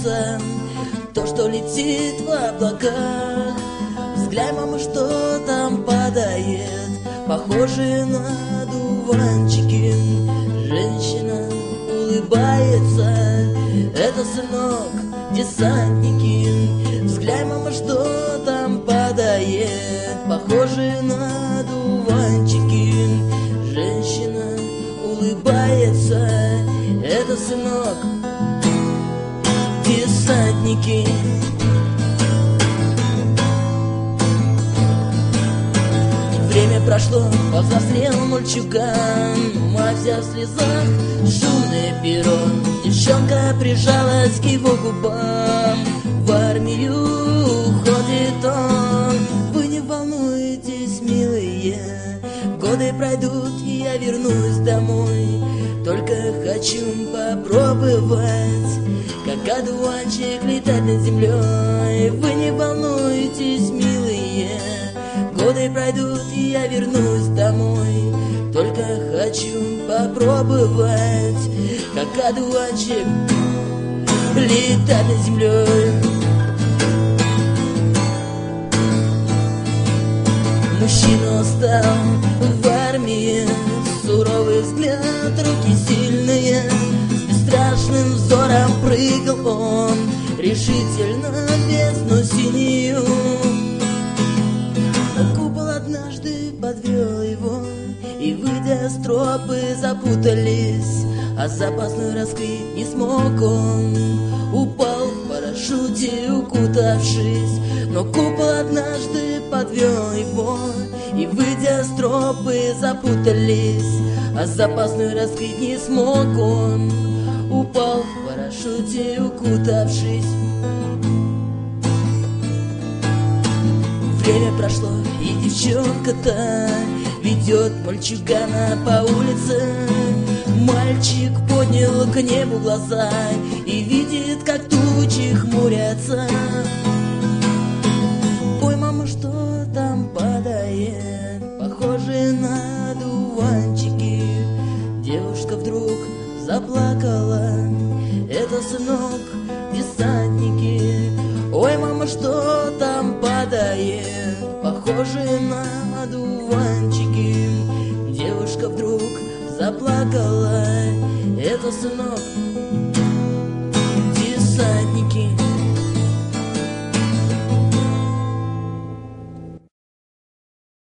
сбывается то, что летит в облаках. Взглянь, мама, что там падает, похоже на одуванчики. Женщина улыбается, это сынок десантники. Взглянь, мама, что там падает, похоже на одуванчики. Женщина улыбается, это сынок десантники. Время прошло, повзрослел мальчуган, мать вся в слезах, шумное перо. Девчонка прижалась к его губам. В армию уходит он. Вы не волнуйтесь, милые, годы пройдут, и я вернусь домой. Только хочу попробовать, как одуванчик, летать над землей. Вы не волнуйтесь, милые, годы пройдут, и я вернусь домой. Только хочу попробовать, как одуванчик, летать над землей. Мужчина стал в армии, суровый взгляд, руки сильные. С бесстрашным взором прыгал он решительно в бездну синюю. Но купол однажды подвел его, и, выйдя с тропы, запутались, а запасной раскрыть не смог он. Упал в парашюте, укутавшись, но купол однажды подвел его, и, выйдя с тропы, запутались, а запасной раскрыть не смог он. Упал в парашюте, укутавшись. Время прошло, и девчонка-то ведет мальчугана по улице. Мальчик поднял к небу глаза и видит, как тучи хмурятся. Ой, мама, что там падает, похоже на одуванчики. Девушка вдруг заплакала, это сынок десантники. Ой, мама, что там падает, похоже на одуванчики. Девушка вдруг заплакала, это сынок